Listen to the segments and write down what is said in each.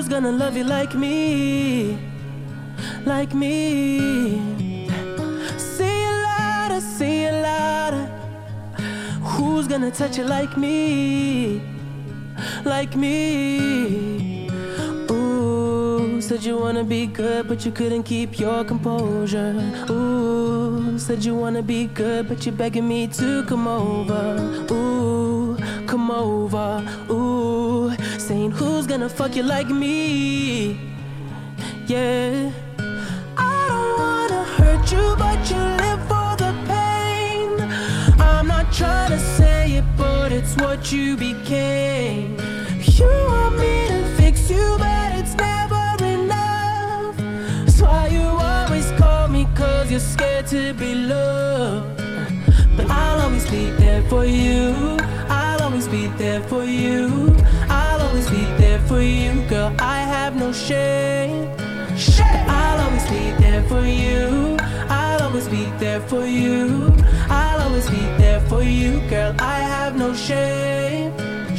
gonna love you like me? Like me? Say it louder, say it louder. Who's gonna touch you like me? Like me? Ooh, said you wanna be good, but you couldn't keep your composure. Ooh, said you wanna be good, but you're begging me to come over. Ooh, come over. Ooh, saying who's gonna fuck you like me? Yeah. I don't wanna hurt you, but you live for the pain. I'm not trying to say it, but it's what you became. You want me to fix you, but it's never enough. That's why you always call me, cause you're scared to be loved. But I'll always be there for you. I'll always be there for you. I'll always be there for you, girl. I have no shame. I'll always be there for you. I'll always be there for you. I'll always be there for you, girl. I have no shame.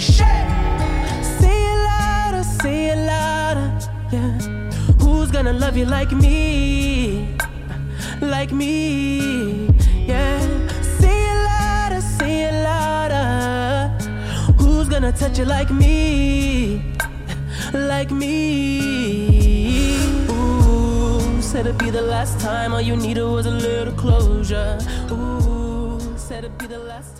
Say it louder, yeah. Who's gonna love you like me? Like me, yeah. Say it louder. Who's gonna touch you like me? Like me? Ooh, said it'd be the last time. All you needed was a little closure. Ooh, said it'd be the last time.